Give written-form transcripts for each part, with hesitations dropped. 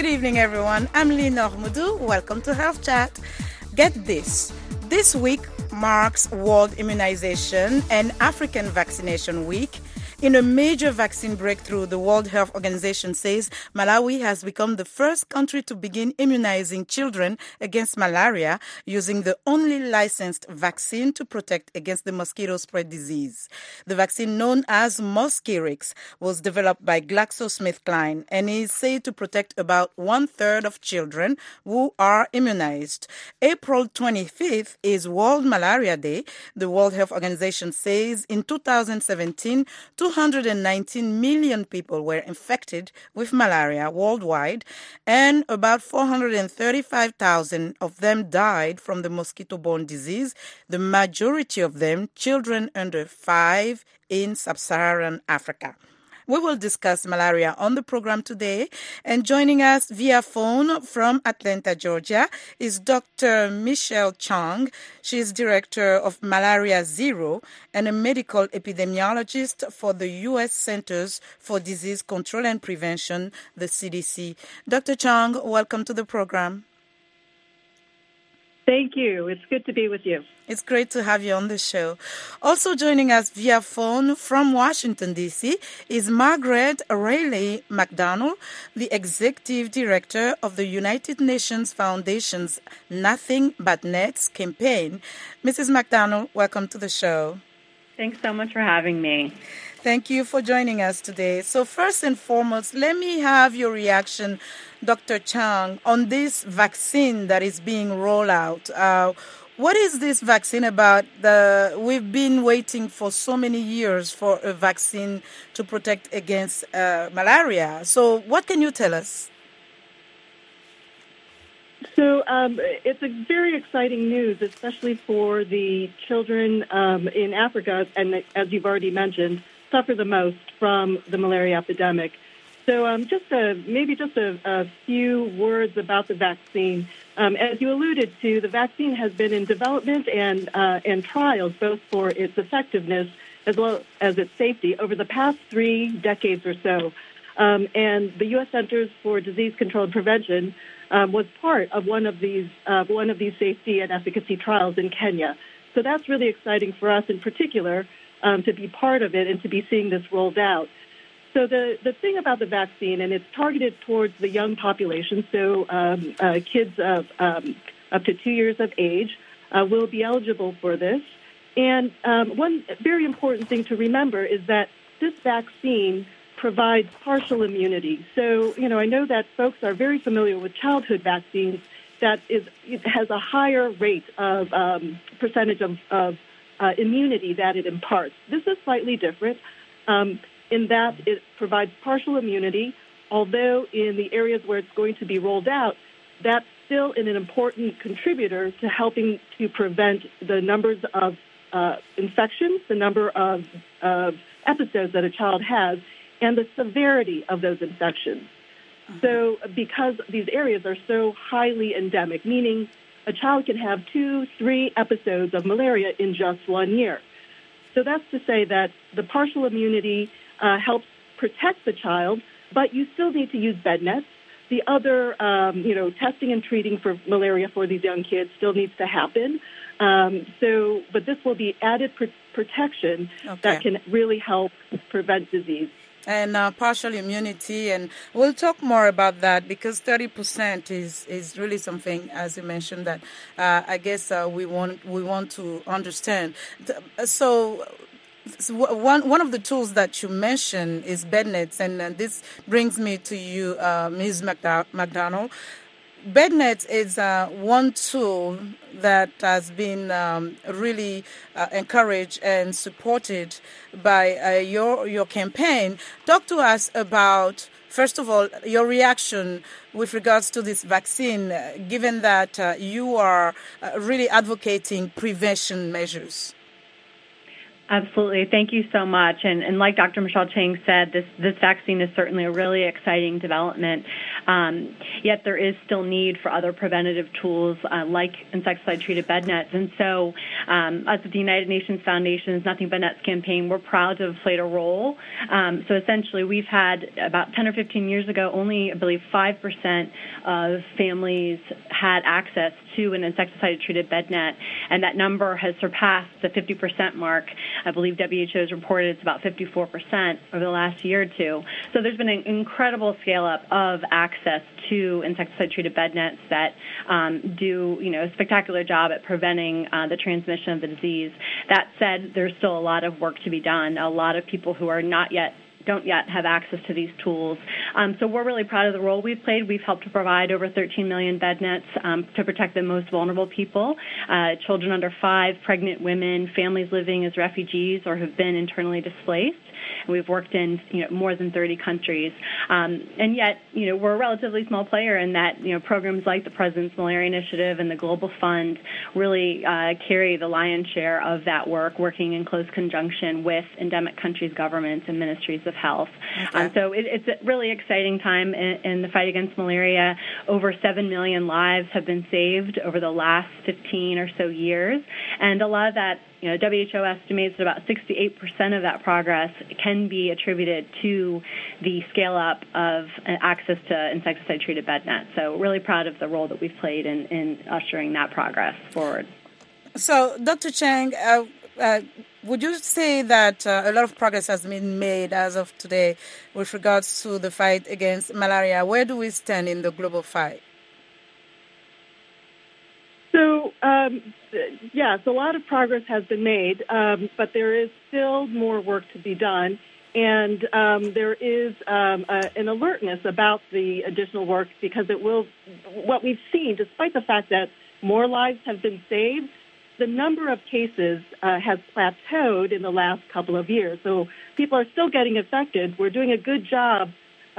evening, everyone. I'm Lenore Moudou. Welcome to Health Chat. Get this. This week marks World Immunization and African Vaccination Week. In a major vaccine breakthrough, the World Health Organization says Malawi has become the first country to begin immunizing children against malaria using the only licensed vaccine to protect against the mosquito spread disease. The vaccine, known as Mosquirix, was developed by GlaxoSmithKline and is said to protect about 1/3 of children who are immunized. April 25th is World Malaria Day. The World Health Organization says in 2017, 219 million people were infected with malaria worldwide, and about 435,000 of them died from the mosquito-borne disease, the majority of them children under 5 in sub-Saharan Africa. We will discuss malaria on the program today, and joining us via phone from Atlanta, Georgia, is Dr. Michelle Chang. She is director of Malaria Zero and a medical epidemiologist for the U.S. Centers for Disease Control and Prevention, the CDC. Dr. Chang, welcome to the program. Thank you. It's good to be with you. It's great to have you on the show. Also joining us via phone from Washington, D.C. is Margaret Rayleigh McDonald, the Executive Director of the United Nations Foundation's Nothing But Nets campaign. Mrs. McDonald, welcome to the show. Thanks so much for having me. Thank you for joining us today. So first and foremost, let me have your reaction, Dr. Chang, on this vaccine that is being rolled out. What is this vaccine about? We've been waiting for so many years for a vaccine to protect against malaria. So what can you tell us? So it's a very exciting news, especially for the children in Africa, and as you've already mentioned, suffer the most from the malaria epidemic. So maybe just a few words about the vaccine. As you alluded to, the vaccine has been in development and trials, both for its effectiveness as well as its safety, over the past 3 decades or so. And the U.S. Centers for Disease Control and Prevention was part of one of these safety and efficacy trials in Kenya. So that's really exciting for us in particular to be part of it and to be seeing this rolled out. So the thing about the vaccine, and it's targeted towards the young population, so kids up to 2 years of age will be eligible for this. And one very important thing to remember is that this vaccine provides partial immunity. So, I know that folks are very familiar with childhood vaccines that it has a higher rate of percentage of immunity that it imparts. This is slightly different in that it provides partial immunity, although in the areas where it's going to be rolled out, that's still an important contributor to helping to prevent the numbers of infections, the number of episodes that a child has, and the severity of those infections. So because these areas are so highly endemic, meaning a child can have 2-3 episodes of malaria in just 1 year. So that's to say that the partial immunity helps protect the child, but you still need to use bed nets. The other, testing and treating for malaria for these young kids still needs to happen. But this will be added protection that can really help prevent disease. And partial immunity, and we'll talk more about that because 30% is really something, as you mentioned, that I guess we want to understand. So one of the tools that you mentioned is bed nets, and this brings me to you, Ms. McDonald. Bed nets is one tool that has been really encouraged and supported by your campaign. Talk to us about, first of all, your reaction with regards to this vaccine, given that you are really advocating prevention measures. Absolutely. Thank you so much. And like Dr. Michelle Chang said, this vaccine is certainly a really exciting development. Yet there is still need for other preventative tools like insecticide-treated bed nets. And so us at the United Nations Foundation's Nothing But Nets campaign, we're proud to have played a role. So essentially, we've had about 10 or 15 years ago, only, I believe, 5% of families had access to an insecticide-treated bed net, and that number has surpassed the 50% mark. I believe WHO has reported it's about 54% over the last year or two. So there's been an incredible scale-up of access to insecticide-treated bed nets that do, a spectacular job at preventing the transmission of the disease. That said, there's still a lot of work to be done. A lot of people who are don't yet have access to these tools. So we're really proud of the role we've played. We've helped to provide over 13 million bed nets to protect the most vulnerable people, children under 5, pregnant women, families living as refugees or have been internally displaced. We've worked in more than 30 countries, and yet we're a relatively small player in that programs like the President's Malaria Initiative and the Global Fund really carry the lion's share of that work, working in close conjunction with endemic countries' governments and ministries of health. Okay. So it's a really exciting time in the fight against malaria. Over 7 million lives have been saved over the last 15 or so years, and a lot of that. WHO estimates that about 68% of that progress can be attributed to the scale-up of access to insecticide-treated bed nets. So really proud of the role that we've played in ushering that progress forward. So, Dr. Chang, would you say that a lot of progress has been made as of today with regards to the fight against malaria? Where do we stand in the global fight? So, yes, a lot of progress has been made, but there is still more work to be done. And there is an alertness about the additional work because what we've seen, despite the fact that more lives have been saved, the number of cases has plateaued in the last couple of years. So people are still getting affected. We're doing a good job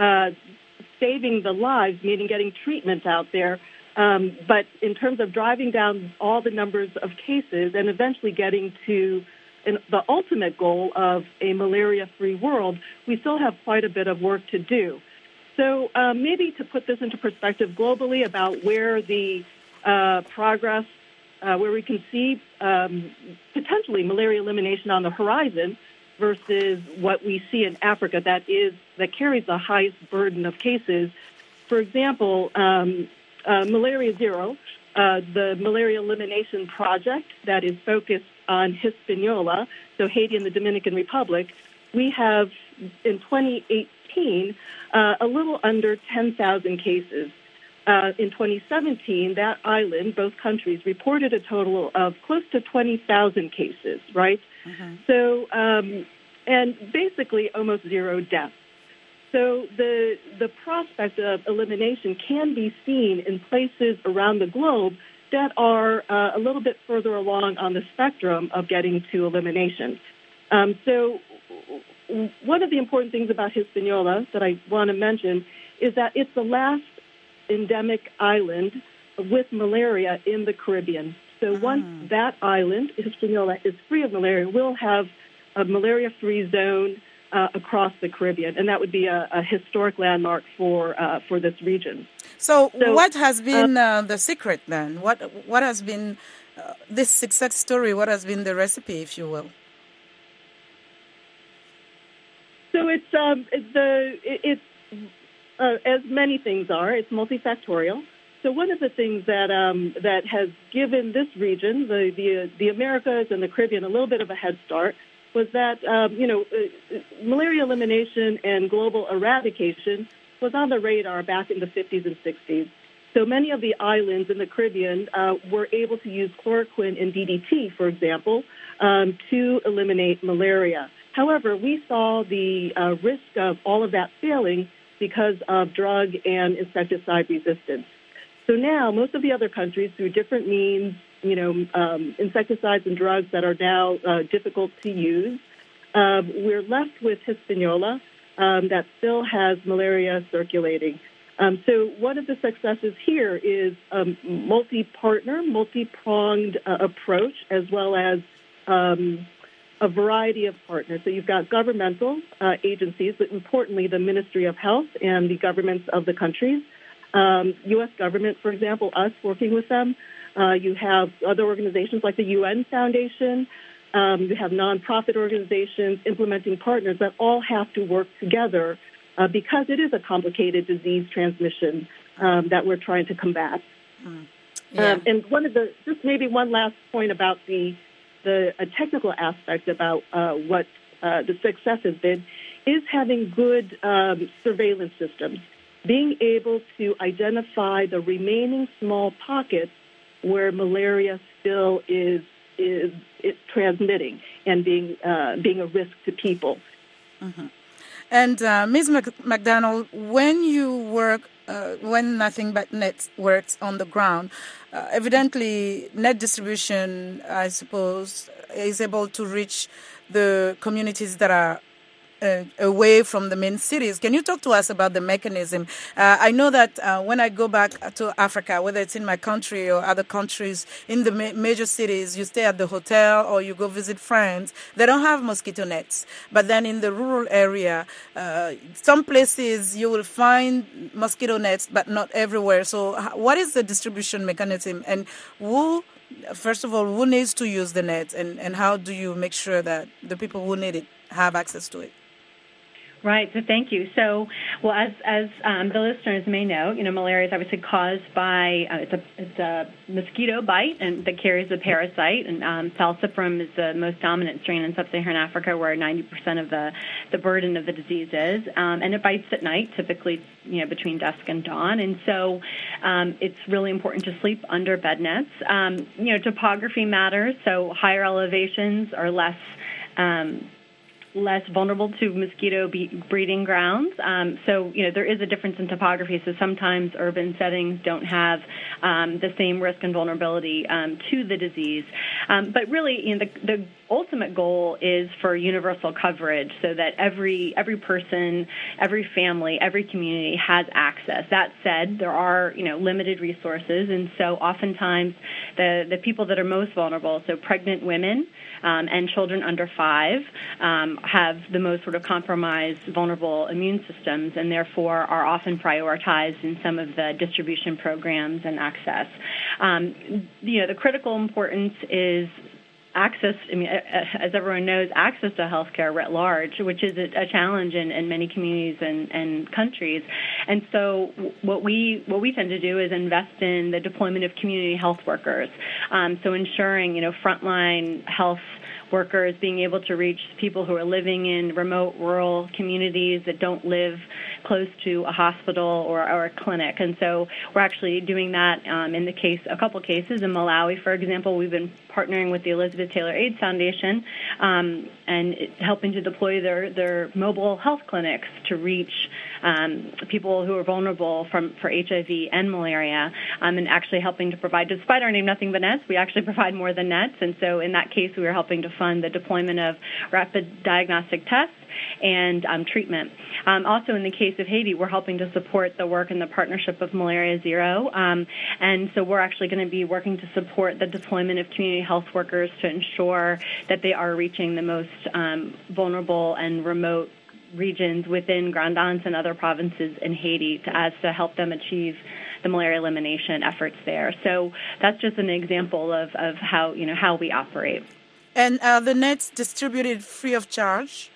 saving the lives, meaning getting treatment out there. But in terms of driving down all the numbers of cases and eventually getting to the ultimate goal of a malaria-free world, we still have quite a bit of work to do. So maybe to put this into perspective globally about where the progress, where we can see potentially malaria elimination on the horizon versus what we see in Africa that carries the highest burden of cases. For example, Malaria Zero, the malaria elimination project that is focused on Hispaniola, so Haiti and the Dominican Republic, we have in 2018 a little under 10,000 cases. In 2017, that island, both countries, reported a total of close to 20,000 cases, right? Mm-hmm. So, and basically almost zero deaths. So the prospect of elimination can be seen in places around the globe that are a little bit further along on the spectrum of getting to elimination. So one of the important things about Hispaniola that I want to mention is that it's the last endemic island with malaria in the Caribbean. So once that island, Hispaniola, is free of malaria, we'll have a malaria-free zone across the Caribbean, and that would be a historic landmark for this region. So what has been the secret then? What has been this success story? What has been the recipe, if you will? So it's as many things are. It's multifactorial. So one of the things that has given this region, the Americas and the Caribbean, a little bit of a head start was that, malaria elimination and global eradication was on the radar back in the 50s and 60s. So many of the islands in the Caribbean were able to use chloroquine and DDT, for example, to eliminate malaria. However, we saw the risk of all of that failing because of drug and insecticide resistance. So now most of the other countries, through different means, insecticides and drugs that are now difficult to use, we're left with Hispaniola that still has malaria circulating. So one of the successes here is a multi-pronged approach, as well as a variety of partners. So you've got governmental agencies, but importantly the Ministry of Health and the governments of the countries. U.S. government, for example, us working with them. You have other organizations like the UN Foundation. You have nonprofit organizations, implementing partners that all have to work together because it is a complicated disease transmission that we're trying to combat. Yeah. And just maybe one last point about a technical aspect about what the success has been is having good surveillance systems, being able to identify the remaining small pockets where malaria still is transmitting and being a risk to people. Mm-hmm. And Ms. McDonald, when you work, when Nothing But Net works on the ground, evidently net distribution, I suppose, is able to reach the communities that are away from the main cities. Can you talk to us about the mechanism? I know that when I go back to Africa, whether it's in my country or other countries, in the major cities, you stay at the hotel or you go visit friends. They don't have mosquito nets. But then in the rural area, some places you will find mosquito nets, but not everywhere. So what is the distribution mechanism? And first of all, who needs to use the net? And how do you make sure that the people who need it have access to it? Right. So thank you. So, well, as the listeners may know, malaria is obviously caused by it's a mosquito bite and that carries a parasite. And falciparum is the most dominant strain in sub-Saharan Africa, where 90% of the burden of the disease is. And it bites at night, typically between dusk and dawn. And so it's really important to sleep under bed nets. Topography matters. So higher elevations are less vulnerable to mosquito breeding grounds. So there is a difference in topography. So sometimes urban settings don't have the same risk and vulnerability to the disease. But really, the ultimate goal is for universal coverage, so that every person, every family, every community has access. That said, there are limited resources, and so oftentimes the people that are most vulnerable, so pregnant women and children under 5, have the most sort of compromised, vulnerable immune systems, and therefore are often prioritized in some of the distribution programs and access. The critical importance is access. As everyone knows, access to healthcare writ large, which is a challenge in many communities and countries. And so what we tend to do is invest in the deployment of community health workers. So ensuring, frontline health workers being able to reach people who are living in remote rural communities that don't live close to a hospital or a clinic. And so we're actually doing that in a couple cases. In Malawi, for example, we've been partnering with the Elizabeth Taylor AIDS Foundation and helping to deploy their mobile health clinics to reach people who are vulnerable for HIV and malaria, and actually helping to provide, despite our name Nothing But Nets, we actually provide more than nets. And so in that case, we were helping to fund the deployment of rapid diagnostic tests and treatment. Also, in the case of Haiti, we're helping to support the work and the partnership of Malaria Zero. And so we're actually going to be working to support the deployment of community health workers to ensure that they are reaching the most vulnerable and remote regions within Grand Anse and other provinces in Haiti to help them achieve the malaria elimination efforts there. So that's just an example of how we operate. And are the nets distributed free of charge?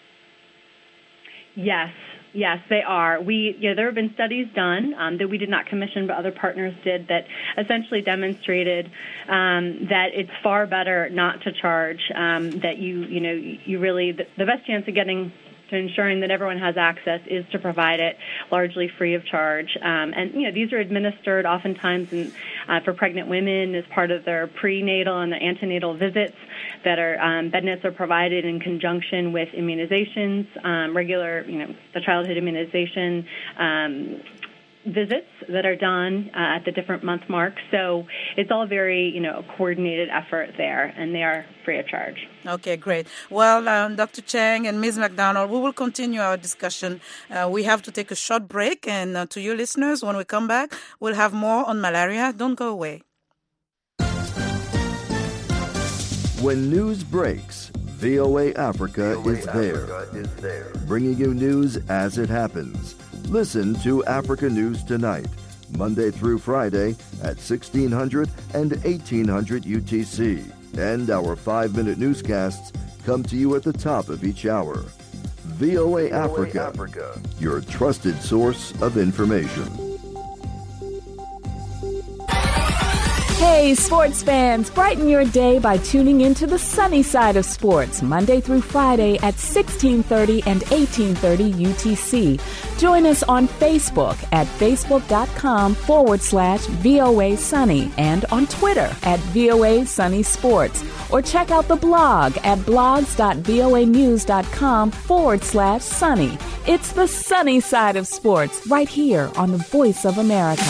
Yes, they are. There have been studies done that we did not commission, but other partners did, that essentially demonstrated that it's far better not to charge. That you really the best chance of getting to ensuring that everyone has access is to provide it largely free of charge. And these are administered oftentimes for pregnant women as part of their prenatal and their antenatal visits. That are bed nets are provided in conjunction with immunizations, regular the childhood immunization visits that are done at the different month marks. So it's all very a coordinated effort there, and they are free of charge. Okay, great. Well, Dr. Chang and Ms. McDonald, we will continue our discussion. We have to take a short break, and to you listeners, when we come back, we'll have more on malaria. Don't go away. When news breaks, VOA Africa is there, bringing you news as it happens. Listen to Africa News Tonight, Monday through Friday at 1600 and 1800 UTC. And our 5-minute newscasts come to you at the top of each hour. VOA Africa, your trusted source of information. Hey, sports fans, brighten your day by tuning into the sunny side of sports, Monday through Friday at 1630 and 1830 UTC. Join us on Facebook at facebook.com/VOA Sunny and on Twitter at VOA Sunny Sports. Or check out the blog at blogs.voanews.com/sunny. It's the sunny side of sports right here on the Voice of America.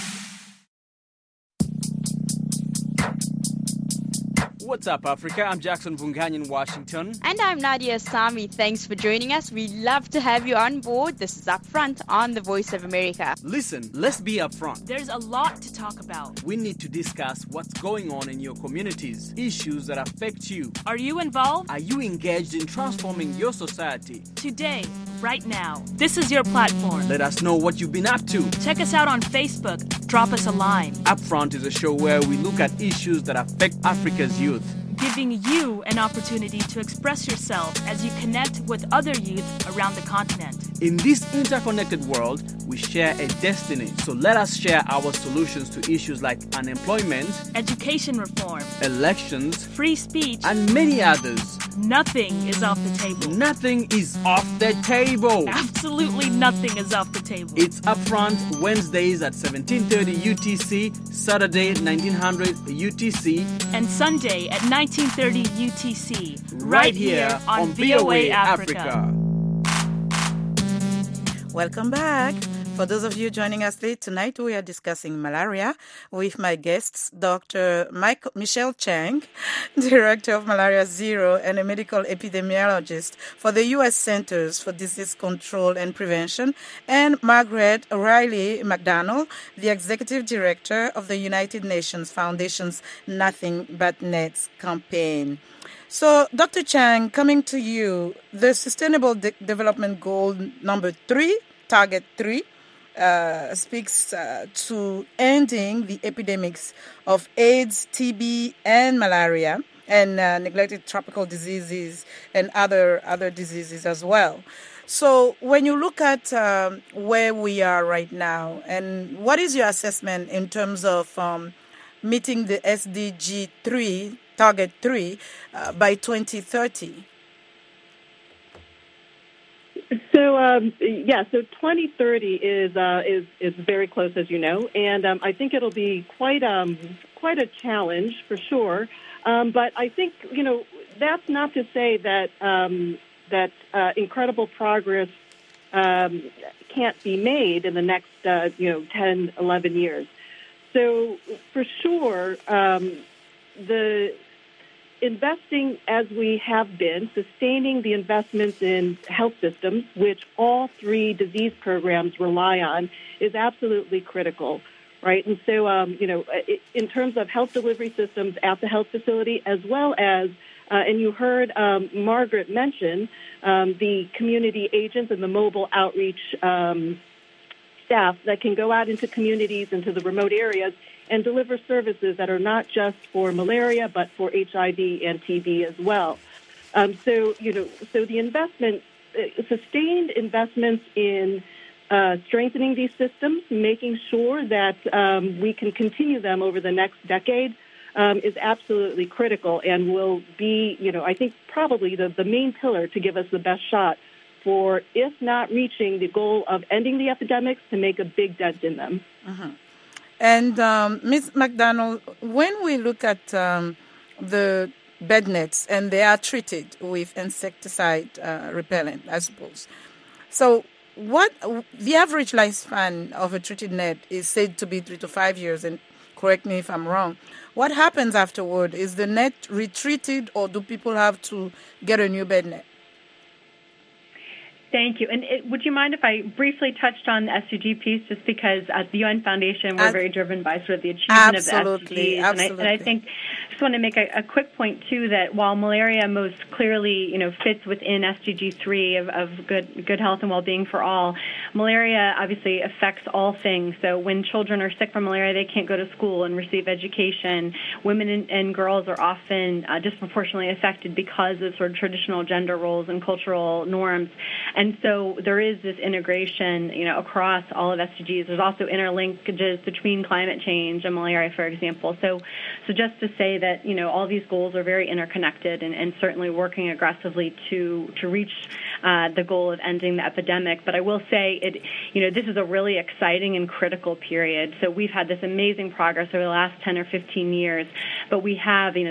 What's up, Africa? I'm Jackson Vunganyi in Washington. And I'm Nadia Sami. Thanks for joining us. We love to have you on board. This is Upfront on the Voice of America. Listen, let's be upfront. There's a lot to talk about. We need to discuss what's going on in your communities, issues that affect you. Are you involved? Are you engaged in transforming your society? Today, right now, this is your platform. Let us know what you've been up to. Check us out on Facebook. Drop us a line. Upfront is a show where we look at issues that affect Africa's youth, giving you an opportunity to express yourself as you connect with other youth around the continent. In this interconnected world, we share a destiny. So let us share our solutions to issues like unemployment, education reform, elections, free speech, and many others. Nothing is off the table. Nothing is off the table. Absolutely nothing is off the table. It's Upfront Wednesdays at 1730 UTC, Saturday at 1900 UTC, and Sunday at 1930 UTC. Right here on VOA Africa. Welcome back. For those of you joining us late tonight, we are discussing malaria with my guests, Dr. Michelle Chang, Director of Malaria Zero and a medical epidemiologist for the U.S. Centers for Disease Control and Prevention, and Margaret Riley McDonald, the Executive Director of the United Nations Foundation's Nothing But Nets campaign. So, Dr. Chang, coming to you, the Sustainable Development Goal number 3, Target 3, speaks to ending the epidemics of AIDS, TB, and malaria, and neglected tropical diseases and other diseases as well. So when you look at where we are right now, and what is your assessment in terms of meeting the SDG 3, Target 3, by 2030? So so 2030 is very close, as you know, and I think it'll be quite a challenge for sure. But I think that's not to say that incredible progress can't be made in the next 10, 11 years. So for sure, the investing as we have been, sustaining the investments in health systems, which all 3 disease programs rely on, is absolutely critical, right? And so, in terms of health delivery systems at the health facility, as well as, and you heard Margaret mention the community agents and the mobile outreach staff that can go out into communities, into the remote areas, and deliver services that are not just for malaria, but for HIV and TB as well. So the investment, sustained investments in strengthening these systems, making sure that we can continue them over the next decade is absolutely critical and will be, I think probably the main pillar to give us the best shot for, if not reaching the goal of ending the epidemics, to make a big dent in them. Uh-huh. And Ms. McDonald, when we look at the bed nets, and they are treated with insecticide repellent, I suppose. So what the average lifespan of a treated net is said to be 3 to 5 years, and correct me if I'm wrong. What happens afterward? Is the net retreated, or do people have to get a new bed net? Thank you. And would you mind if I briefly touched on the SDG piece, just because at the UN Foundation, we're very driven by sort of the achievement of the SDGs. Absolutely. And I think I just want to make a quick point, too, that while malaria most clearly, fits within SDG 3 of good health and well-being for all, malaria obviously affects all things. So when children are sick from malaria, they can't go to school and receive education. Women and girls are often disproportionately affected because of sort of traditional gender roles and cultural norms. And so there is this integration, across all of SDGs. There's also interlinkages between climate change and malaria, for example. So just to say that, all these goals are very interconnected and certainly working aggressively to reach the goal of ending the epidemic. But I will say this is a really exciting and critical period. So we've had this amazing progress over the last 10 or 15 years, but we have, the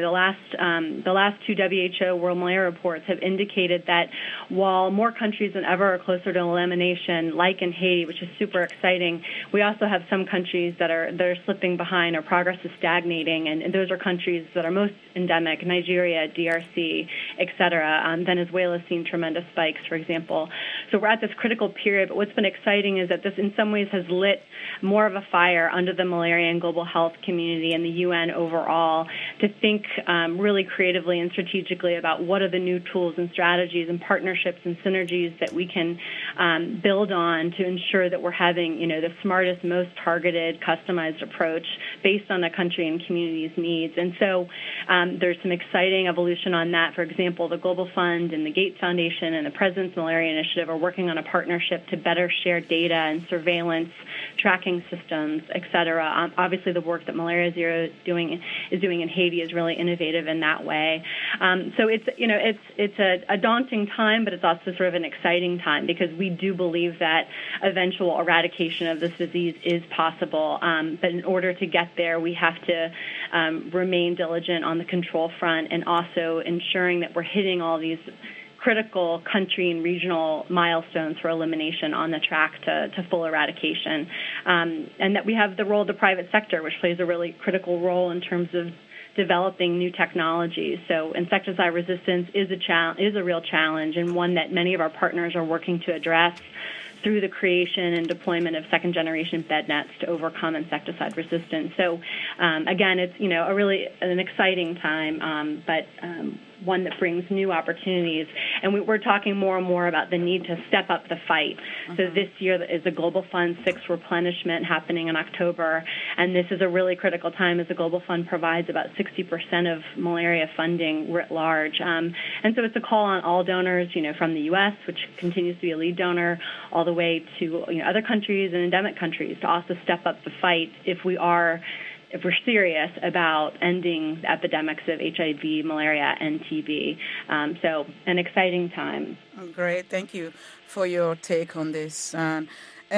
last two WHO World Malaria Reports have indicated that while more countries than ever are closer to elimination, like in Haiti, which is super exciting, we also have some countries that are slipping behind, or progress is stagnating, and those are countries that are most endemic: Nigeria, DRC, et cetera. Venezuela's seen tremendous spikes, for example. So we're at this critical period, but what's been exciting is that this in some ways has lit more of a fire under the malaria and global health community and the UN overall to think really creatively and strategically about what are the new tools and strategies and partnerships and synergies that we can build on to ensure that we're having, the smartest, most targeted, customized approach based on the country and community's needs. And so there's some exciting evolution on that. For example, the Global Fund and the Gates Foundation and the President's Malaria Initiative are working on a partnership to better share data and surveillance, tracking systems, et cetera. Obviously, the work that Malaria Zero is doing in Haiti is really innovative in that way. So it's a daunting time, but it's also sort of an exciting time because we do believe that eventual eradication of this disease is possible. But in order to get there, we have to remain diligent on the control front and also ensuring that we're hitting all these critical country and regional milestones for elimination on the track to full eradication. And that we have the role of the private sector, which plays a really critical role in terms of developing new technologies. So insecticide resistance is a real challenge, and one that many of our partners are working to address through the creation and deployment of second-generation bed nets to overcome insecticide resistance. So, again, it's a really an exciting time, but one that brings new opportunities. And we're talking more and more about the need to step up the fight. So this year is the Global Fund 6 replenishment happening in October, and this is a really critical time as the Global Fund provides about 60% of malaria funding writ large. And so it's a call on all donors, from the U.S., which continues to be a lead donor, all the way to other countries and endemic countries to also step up the fight if we're serious about ending the epidemics of HIV, malaria, and TB. So an exciting time. Great. Thank you for your take on this. And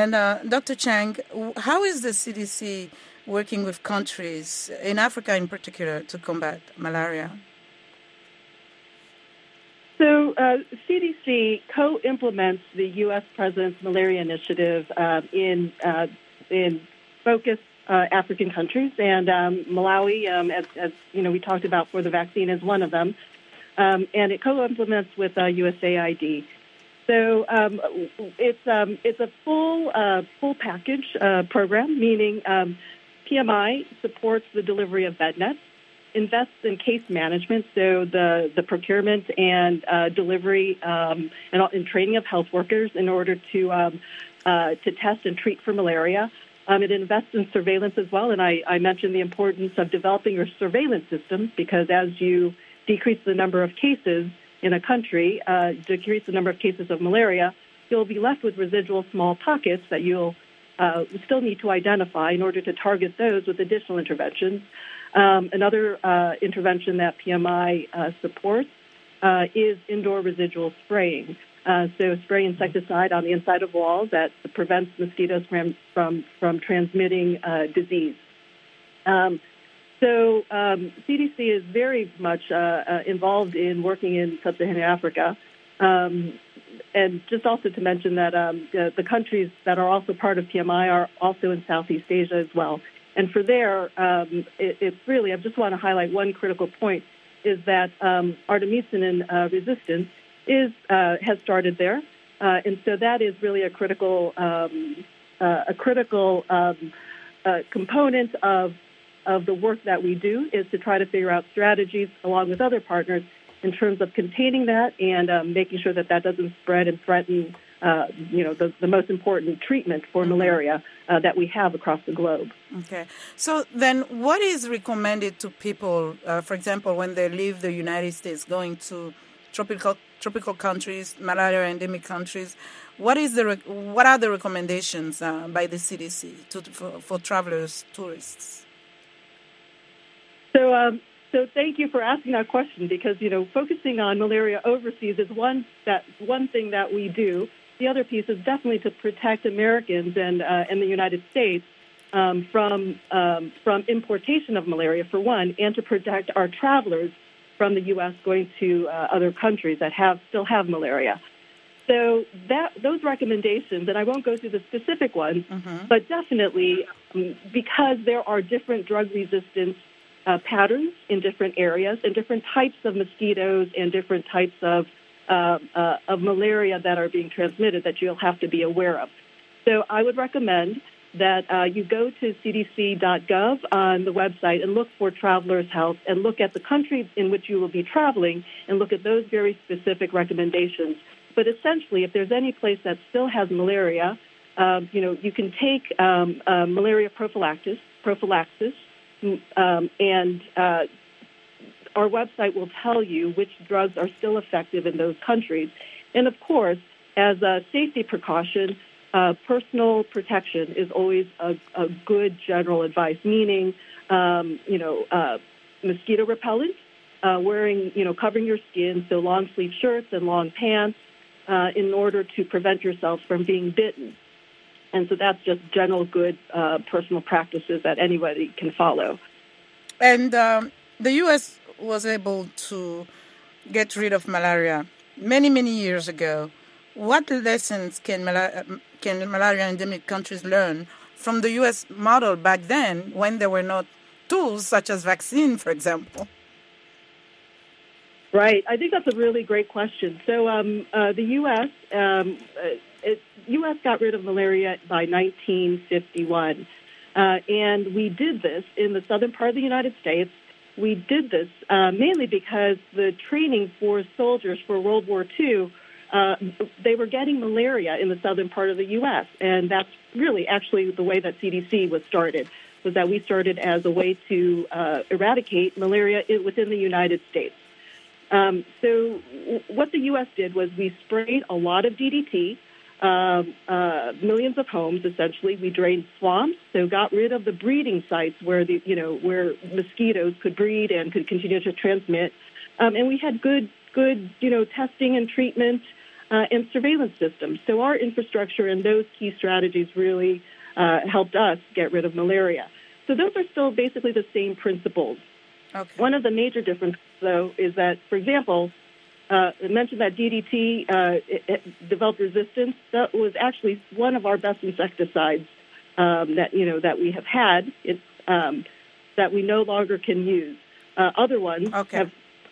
Dr. Chang, how is the CDC working with countries, in Africa in particular, to combat malaria? So CDC co-implements the U.S. President's Malaria Initiative in focused African countries, and Malawi, as we talked about for the vaccine, is one of them, and it co-implements with USAID. So it's a full package program, meaning PMI supports the delivery of bed nets, invests in case management, so the procurement and delivery and training of health workers in order to test and treat for malaria. It invests in surveillance as well, and I mentioned the importance of developing your surveillance systems because as you decrease the number of cases in a country, decrease the number of cases of malaria, you'll be left with residual small pockets that you'll still need to identify in order to target those with additional interventions. Another intervention that PMI supports is indoor residual spraying. So spray insecticide on the inside of walls that prevents mosquitoes from transmitting disease. So CDC is very much involved in working in sub-Saharan Africa. And just also to mention that the countries that are also part of PMI are also in Southeast Asia as well. And for there, it's really, I just want to highlight one critical point, is that artemisinin resistance has started there. And so that is really a critical component of the work that we do, is to try to figure out strategies along with other partners in terms of containing that and making sure that doesn't spread and threaten the most important treatment for malaria that we have across the globe. Okay. So then what is recommended to people, for example, when they leave the United States going to tropical countries, malaria endemic countries? What are the recommendations by the CDC for travelers, tourists? So thank you for asking that question, because focusing on malaria overseas is one thing that we do. The other piece is definitely to protect Americans and the United States from importation of malaria, for one, and to protect our travelers from the U.S. going to other countries that still have malaria. So those recommendations, and I won't go through the specific ones, but definitely because there are different drug resistance patterns in different areas and different types of mosquitoes and different types of malaria that are being transmitted that you'll have to be aware of. So I would recommend that you go to cdc.gov on the website and look for travelers' health and look at the countries in which you will be traveling and look at those very specific recommendations. But essentially, if there's any place that still has malaria, you can take malaria prophylaxis, and our website will tell you which drugs are still effective in those countries. And of course, as a safety precaution, personal protection is always a good general advice, meaning, mosquito repellent, wearing, covering your skin, so long sleeve shirts and long pants, in order to prevent yourself from being bitten. And so that's just general good personal practices that anybody can follow. And the U.S. was able to get rid of malaria many, many years ago. What lessons can malaria endemic countries learn from the U.S. model back then, when there were not tools such as vaccine, for example? Right. I think that's a really great question. So the U.S. U.S. got rid of malaria by 1951, and we did this in the southern part of the United States. We did this mainly because the training for soldiers for World War II, they were getting malaria in the southern part of the U.S., and that's really actually the way that CDC was started, was that we started as a way to eradicate malaria within the United States. So what the U.S. did was we sprayed a lot of DDT, millions of homes, essentially. We drained swamps, so got rid of the breeding sites where where mosquitoes could breed and could continue to transmit. And we had good testing and treatment and surveillance systems. So our infrastructure and those key strategies really helped us get rid of malaria. So those are still basically the same principles. Okay. One of the major differences, though, is that, for example, I mentioned that DDT it developed resistance. That was actually one of our best insecticides that we have had. That we no longer can use. Other ones have.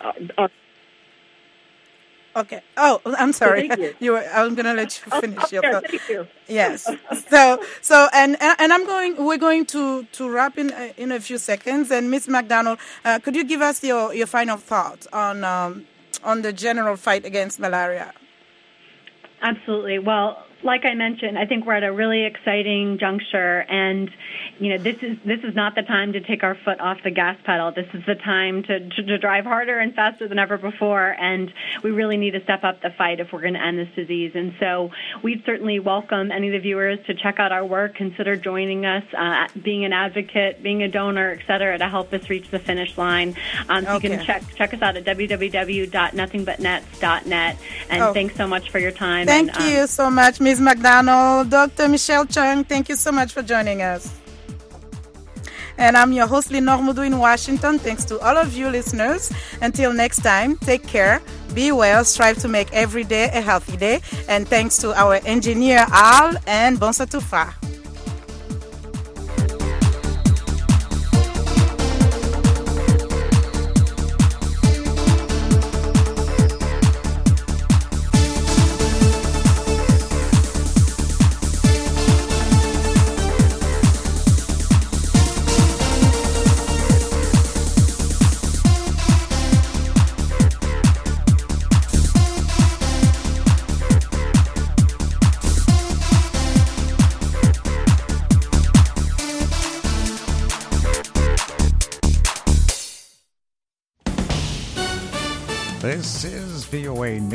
Okay. Oh, I'm sorry. So thank you. I'm going to let you finish your thought. Thank you. Yes. And we're going to wrap in a few seconds. And Ms. McDonald, could you give us your final thoughts on the general fight against malaria? Absolutely. Well, like I mentioned, I think we're at a really exciting juncture, and this is not the time to take our foot off the gas pedal. This is the time to drive harder and faster than ever before, and we really need to step up the fight if we're going to end this disease. And so we'd certainly welcome any of the viewers to check out our work, consider joining us, being an advocate, being a donor, et cetera, to help us reach the finish line. So you can check us out at www.nothingbutnets.net. And thanks so much for your time. Thank you so much, Ms. McDonald. Dr. Michelle Chung, thank you so much for joining us. And I'm your host, Lenore Moudou in Washington. Thanks to all of you listeners. Until next time, take care, be well, strive to make every day a healthy day. And thanks to our engineer, Al, and Bonsa Toufa. VOA